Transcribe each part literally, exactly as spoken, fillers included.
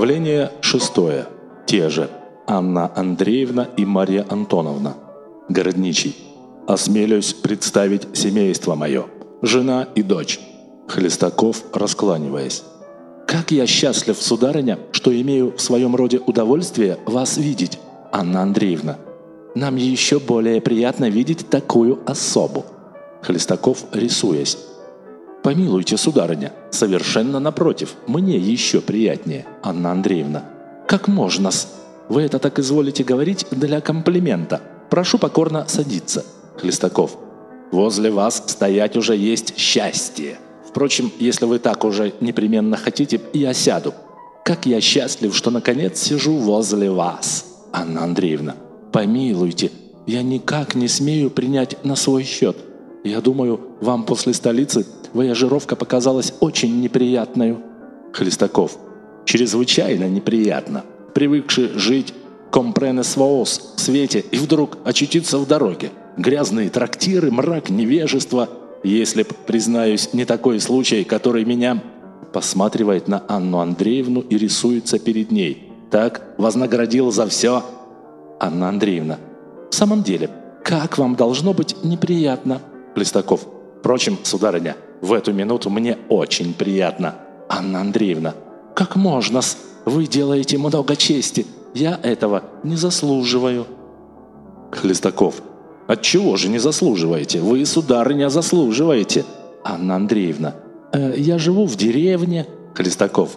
Стихотворение шестое. Те же. Анна Андреевна и Марья Антоновна. Городничий. Осмелюсь представить семейство мое. Жена и дочь. Хлестаков, раскланиваясь. Как я счастлив, сударыня, что имею в своем роде удовольствие вас видеть, Анна Андреевна. Нам еще более приятно видеть такую особу. Хлестаков, рисуясь. Помилуйте, сударыня, совершенно напротив, мне еще приятнее, Анна Андреевна. Как можно-с? Вы это так изволите говорить для комплимента. Прошу покорно садиться. Хлестаков. Возле вас стоять уже есть счастье. Впрочем, если вы так уже непременно хотите, я сяду. Как я счастлив, что наконец сижу возле вас, Анна Андреевна. Помилуйте, я никак не смею принять на свой счет. Я думаю, вам после столицы вояжировка показалась очень неприятною. Хлестаков. Чрезвычайно неприятно. Привыкший жить компренес воос в свете и вдруг очутиться в дороге. Грязные трактиры, мрак, невежество. Если б, признаюсь, не такой случай, который меня... Посматривает на Анну Андреевну и рисуется перед ней. Так, вознаградил за все. Анна Андреевна. В самом деле, как вам должно быть неприятно? Хлестаков. Впрочем, сударыня, в эту минуту мне очень приятно. Анна Андреевна. Как можно-с? Вы делаете много чести. Я этого не заслуживаю. Хлестаков. Отчего же не заслуживаете? Вы, сударыня, заслуживаете. Анна Андреевна. Э, я живу в деревне. Хлестаков.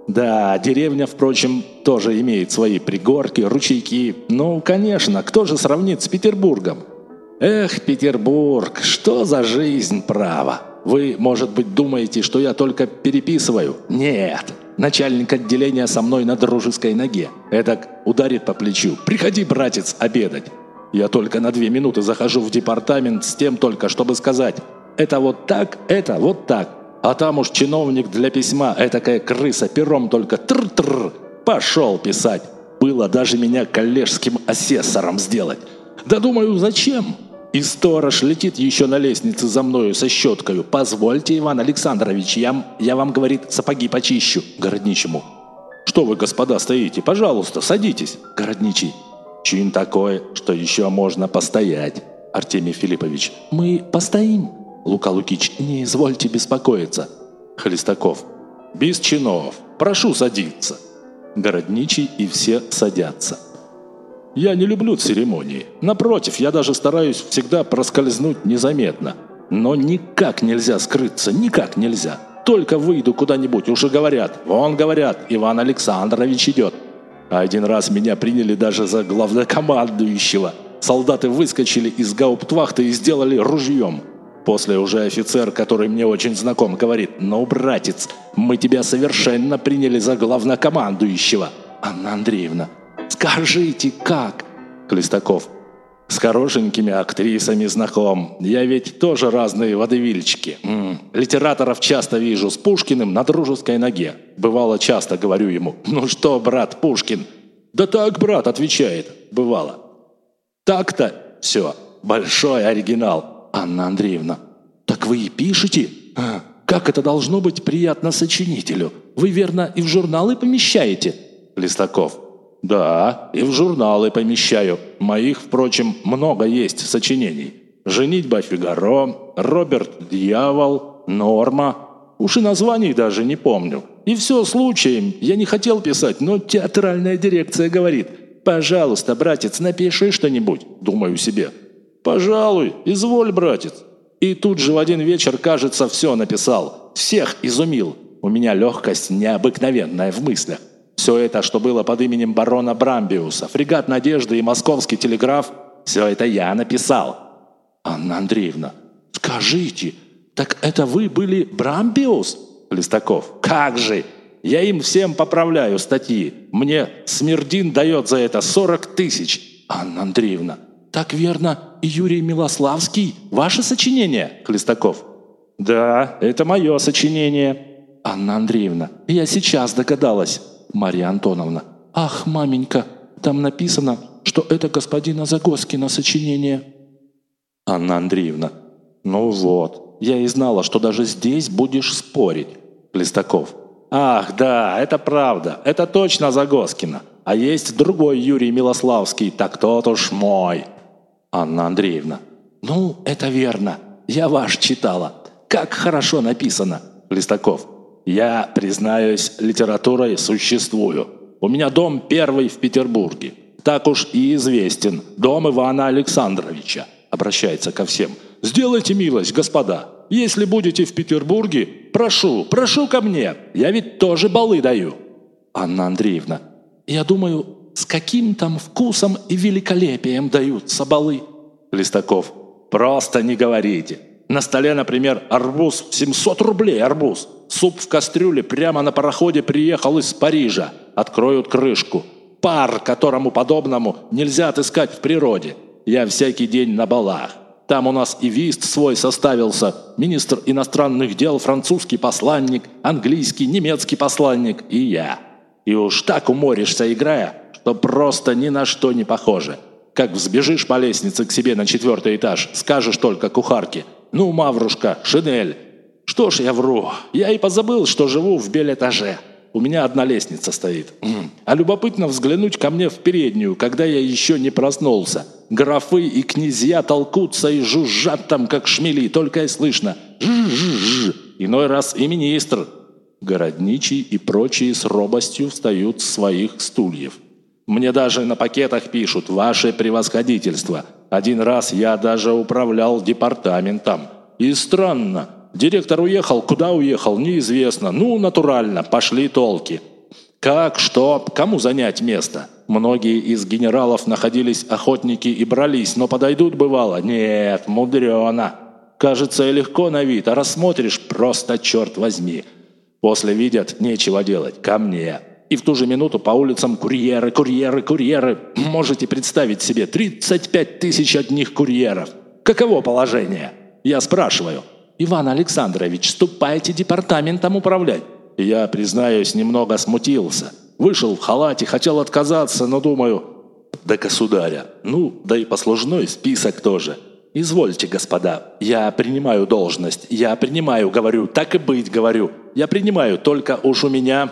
Да, деревня, впрочем, тоже имеет свои пригорки, ручейки. Ну, конечно, кто же сравнит с Петербургом? Эх, Петербург, что за жизнь, право. Вы, может быть, думаете, что я только переписываю? Нет. Начальник отделения со мной на дружеской ноге. Эдак ударит по плечу. Приходи, братец, обедать. Я только на две минуты захожу в департамент с тем только, чтобы сказать: это вот так, это вот так. А там уж чиновник для письма, этакая крыса, пером только тр-тр. Пошел писать. Было даже меня коллежским асессором сделать. Да думаю, зачем? И сторож летит еще на лестнице за мною со щеткою. Позвольте, Иван Александрович, я, я вам, говорит, сапоги почищу. Городничему. Что вы, господа, стоите? Пожалуйста, садитесь. Городничий. Чин такой, что еще можно постоять. Артемий Филиппович. Мы постоим. Лука Лукич. Не извольте беспокоиться. Хлестаков. Без чинов. Прошу садиться. Городничий и все садятся. Я не люблю церемонии. Напротив, я даже стараюсь всегда проскользнуть незаметно. Но никак нельзя скрыться, никак нельзя. Только выйду куда-нибудь, уже говорят. Вон, говорят, Иван Александрович идет. А один раз меня приняли даже за главнокомандующего. Солдаты выскочили из гауптвахты и сделали ружьем. После уже офицер, который мне очень знаком, говорит: ну, братец, мы тебя совершенно приняли за главнокомандующего. Анна Андреевна. Скажите, как? Хлестаков. С хорошенькими актрисами знаком. Я ведь тоже разные водевильчики. М-м. Литераторов часто вижу с Пушкиным на дружеской ноге. Бывало, часто говорю ему: ну что, брат Пушкин? Да так, брат, отвечает. Бывало. Так-то все. Большой оригинал. Анна Андреевна. Так вы и пишете? А, как это должно быть приятно сочинителю? Вы, верно, и в журналы помещаете? Хлестаков. Да, и в журналы помещаю. Моих, впрочем, много есть сочинений. «Женитьба Фигаро», «Роберт Дьявол», «Норма». Уж и названий даже не помню. И все случаем. Я не хотел писать, но театральная дирекция говорит: пожалуйста, братец, напиши что-нибудь. Думаю себе: пожалуй, изволь, братец. И тут же в один вечер, кажется, все написал. Всех изумил. У меня легкость необыкновенная в мыслях. Все это, что было под именем барона Брамбиуса, фрегат «Надежда» и московский телеграф, все это я написал. Анна Андреевна. Скажите, так это вы были Брамбиус? Хлестаков. Как же! Я им всем поправляю статьи. Мне Смердин дает за это сорок тысяч. Анна Андреевна. Так верно, и Юрий Милославский. Ваше сочинение? Хлестаков. Да, это мое сочинение. Анна Андреевна. Я сейчас догадалась. Марья Антоновна. Ах, маменька, там написано, что это господина Загоскина сочинение. Анна Андреевна. Ну вот, я и знала, что даже здесь будешь спорить. Хлестаков. Ах, да, это правда, это точно Загоскина. А есть другой Юрий Милославский, так тот уж мой. Анна Андреевна. Ну, это верно. Я ваш читала. Как хорошо написано. Листаков. Я, признаюсь, литературой существую. У меня дом первый в Петербурге. Так уж и известен. Дом Ивана Александровича. Обращается ко всем. Сделайте милость, господа. Если будете в Петербурге, прошу, прошу ко мне. Я ведь тоже балы даю. Анна Андреевна. Я думаю, с каким там вкусом и великолепием даются балы. Листаков. Просто не говорите. На столе, например, арбуз, семьсот рублей арбуз. Суп в кастрюле прямо на пароходе приехал из Парижа. Откроют крышку. Пар, которому подобному нельзя отыскать в природе. Я всякий день на балах. Там у нас и вист свой составился, министр иностранных дел, французский посланник, английский, немецкий посланник и я. И уж так уморишься, играя, что просто ни на что не похоже. Как взбежишь по лестнице к себе на четвертый этаж, скажешь только кухарке: «Ну, Маврушка, шинель». Что ж я вру, я и позабыл, что живу в бельэтаже. У меня одна лестница стоит. А любопытно взглянуть ко мне в переднюю, когда я еще не проснулся. Графы и князья толкутся и жужжат там, как шмели, только и слышно. Жж-жж-жж. Иной раз и министр. Городничий и прочие с робостью встают с своих стульев. Мне даже на пакетах пишут: «Ваше превосходительство». Один раз я даже управлял департаментом. И странно. Директор уехал, куда уехал, неизвестно. Ну, натурально, пошли толки. Как, что, кому занять место? Многие из генералов находились охотники и брались, но подойдут бывало. Нет, мудрено. Кажется, и легко на вид, а рассмотришь, просто черт возьми. После видят, нечего делать, ко мне. И в ту же минуту по улицам курьеры, курьеры, курьеры. Можете представить себе, тридцать пять тысяч одних курьеров. Каково положение? Я спрашиваю: «Иван Александрович, ступайте департаментом управлять». Я, признаюсь, немного смутился. Вышел в халате, хотел отказаться, но думаю: да государя, ну, да и послужной список тоже. Извольте, господа, я принимаю должность, я принимаю, говорю, так и быть, говорю. Я принимаю, только уж у меня...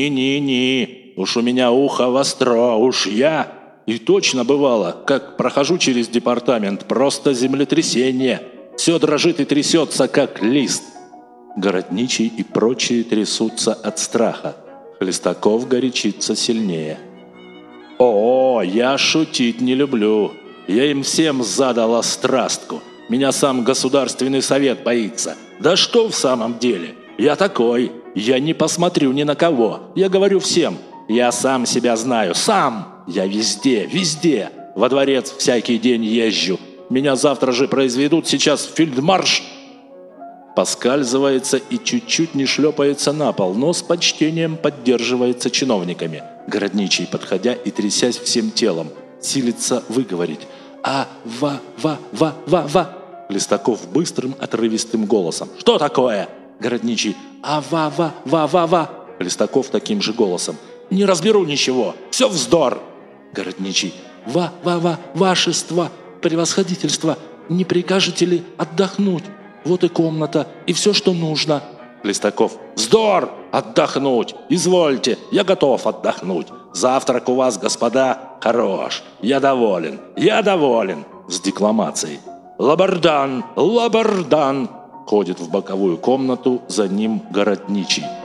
Ни-ни-ни, уж у меня ухо востро, уж я... И точно бывало, как прохожу через департамент, просто землетрясение. Все дрожит и трясется, как лист. Городничий и прочие трясутся от страха. Хлестаков горячится сильнее. О, я шутить не люблю. Я им всем задала страстку. Меня сам Государственный совет боится. Да что в самом деле? Я такой. Я не посмотрю ни на кого. Я говорю всем. Я сам себя знаю. Сам. Я везде, везде. Во дворец всякий день езжу. Меня завтра же произведут сейчас в фельдмарш. Поскальзывается и чуть-чуть не шлепается на пол, но с почтением поддерживается чиновниками. Городничий, подходя и трясясь всем телом, силится выговорить: «А-ва-ва-ва-ва-ва». Листаков быстрым отрывистым голосом: «Что такое?» Городничий: «А-ва-ва-ва-ва-ва». Листаков таким же голосом: «Не разберу ничего, все вздор». Городничий: «Ва-ва-ва-вашество, превосходительство, не прикажете ли отдохнуть? Вот и комната, и все, что нужно». Листаков: «Вздор! Отдохнуть! Извольте, я готов отдохнуть. Завтрак у вас, господа, хорош. Я доволен, я доволен». С декламацией: «Лабардан! Лабардан!» Ходит в боковую комнату, за ним Городничий.